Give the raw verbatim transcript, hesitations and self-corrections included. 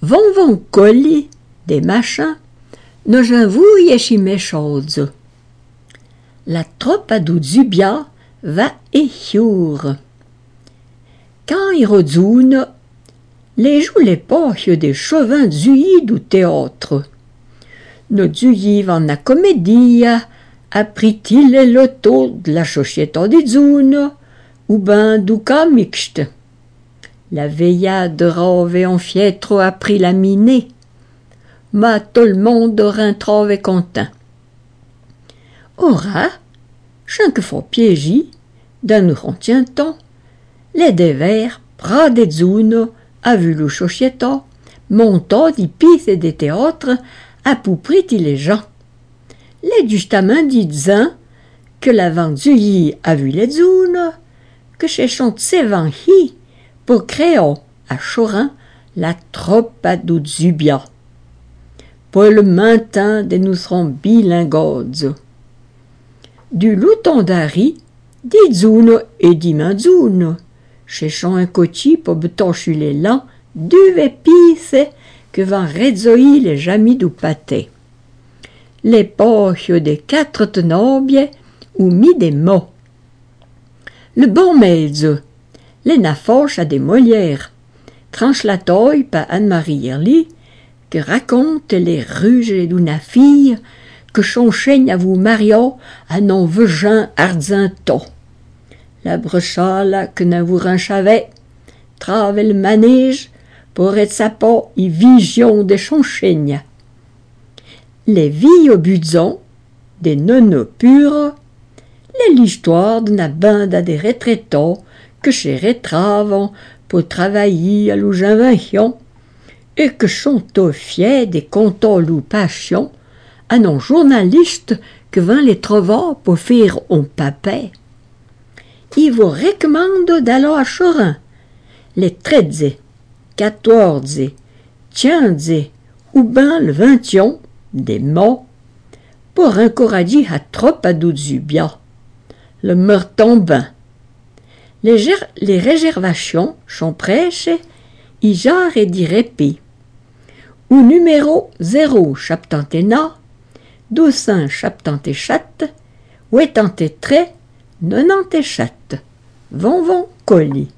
Vont vont colli, des machins, no j'envouille chimé chose. La troppe à Zubia va et hiur. Quand il retourne, les joues les poches des chevins zuyi du théâtre. No zuyi van la comédie, apprit-il le loto de la société di zune, ou ben du cas mixte. La veillade rave en fiètre a pris la minée, mais tout le monde rentrave content. Ora, chaque fois piégi, d'un nous retient-on, les dévers, bras des zounes, a vu le société, montant des pistes et des théâtres, à peu près les gens. Les justement disant que la venduille a vu les zounes, que chez chante s'évanhi pour créer à Chorin la troppe à Zubia. Pour le maintien de nous serons bilingues. Du louton d'Ari, dit zounes et dit manzounes, chez chant un cotis pour betocher les lents, du épice que van rézoï les jamis du pâté. Les poches des quatre tenabiers ou mis des mots. Le bon melze, les nafoches à des Molières, tranche la toile par Anne-Marie Erly, que raconte les ruges d'une fille que son chêne à vous mariant à non veugin arzinto. La brechale que n'a vous rinchavet, trave le manège, pour être sa peau y vision de son chêne. Les filles au butzon, des nonos purs, l'histoire de la bande à des retraitants que chez retravan pour travailler à l'ouginvention et que sont au fier des contents loup passion à non journalistes que vint les trouver pour faire un papier. Il vous recommande d'aller à Chorin, les treize, quatorze, quinze ou ben le vingt des mots pour encourager à trop à Zubia. Le meurtombin. Les, les réservations sont prêches, y genre et dit répit. Au numéro zéro chaptantena, douze cent chaptantéchat, huitante-treize, nonante-chat. Von von colis.